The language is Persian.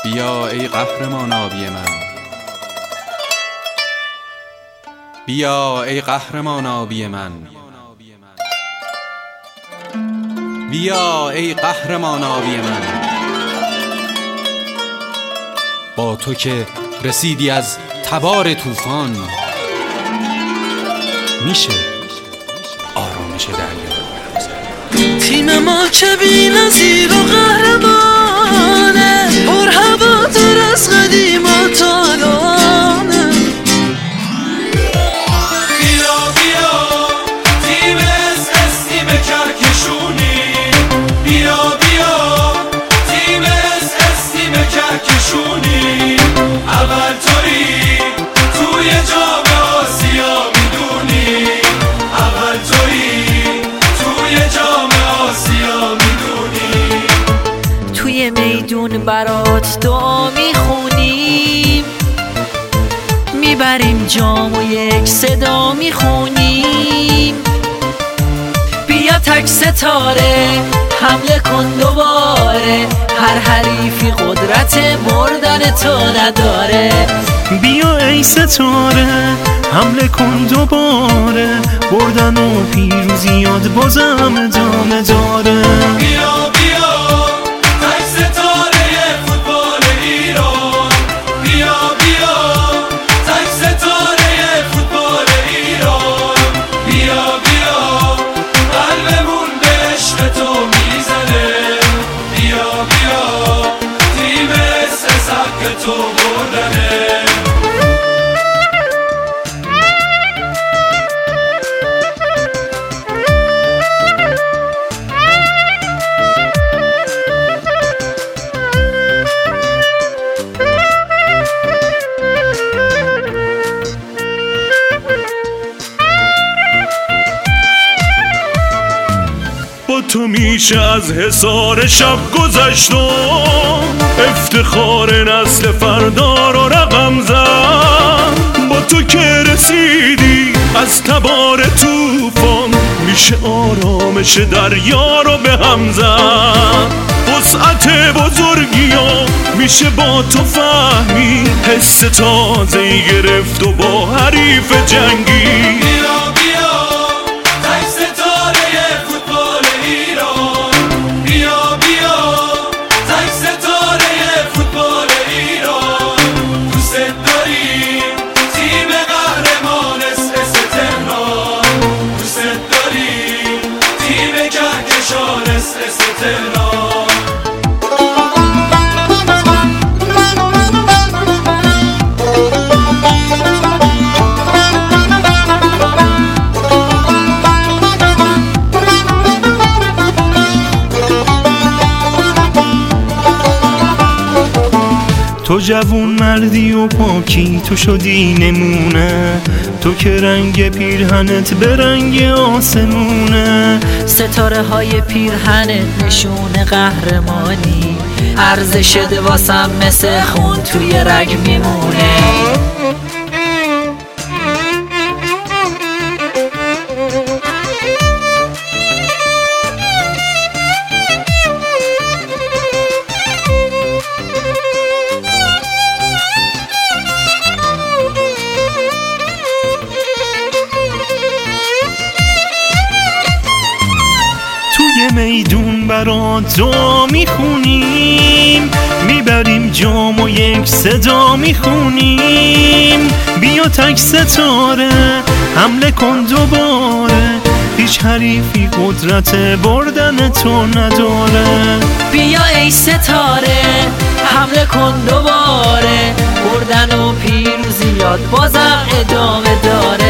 بیا ای قهرمان آبی من، بیا ای قهرمان آبی من، بیا ای قهرمان آبی من. با تو که رسیدی از تبار طوفان، میشه آرامش دریا. تیم ما که بی‌نظیر و قهرمانه، پر هواتر از قدیم و تالانه. بیا بیا تیم اس تیم کهکشونی، بیا بیا تیم اس تیم کهکشونی. اول تویی توی جام آسیا میدونی، اول تویی توی جام آسیا میدونی. توی میدون برات دعا میخونیم، میبریم جام و یک صدا میخونیم. بیا تک ستاره حمله کن دوباره، هر حریفی قدرت بردن تو نداره. بیا ای ستاره حمله کن دوباره، بردن و پیروزیات بازم ادامه داره. بیا بیا تک ستاره فوتبال ایران، بیا بیا تک ستاره فوتبال ایران. بیا بیا قلبمون به عشق تو میزنه، بیا بیا تیم اس حق تو بردنه. با تو میشه از حصار شب گذشتم، افتخار نسل فردا رو رقم زد. با تو که رسیدی از تبار طوفان، میشه آرامش دریا رو به هم زد. وسعت بزرگیا میشه با تو فهمی، حس تازه‌ای گرفت و با حریف جنگی. بیا بیا تک ستاره فوتبال ایران، بیا بیا تک ستاره فوتبال ایران. دوست داریم تیم قهرمان اس تهران، دوست داریم تیم کهکشان اس تهران. تو جوون مردی و پاکی، تو شدی نمونه، تو که رنگ پیرهنت به رنگ آسمونه. ستاره های پیرهنت نشون قهرمانی، ارزش واسم مثل خون توی رگ میمونه. میدون برات دعا میخونیم، میبریم جام و یک صدا میخونیم. بیا تک ستاره حمله کن دوباره، هیچ حریفی قدرت بردن تو نداره. بیا ای ستاره حمله کن دوباره، بردن و پیروزیات بازم ادامه داره.